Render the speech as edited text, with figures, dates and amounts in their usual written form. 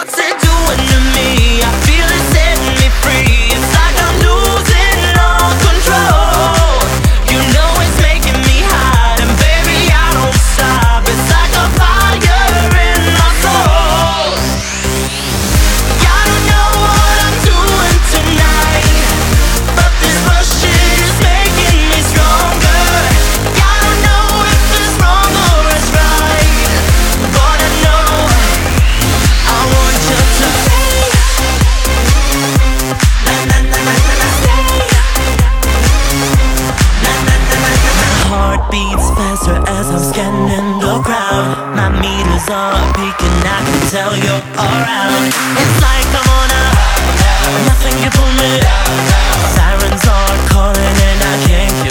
What's it doing to me? I feel it setting me free. It's like I'm losing all control. You know it's making me hot, and baby I don't stop. It's like a fire in my soul. I don't know what I'm doing tonight, but this rush is making me stronger. I don't know if it's wrong or it's right, but I know I want you to stay. Na na na na na stay. Na na na na na. My heart beats faster as I'm scanning the crowd. My meters are peaking, I can tell you're around. It's like I'm on a nothing can pull me. Sirens are calling and I can't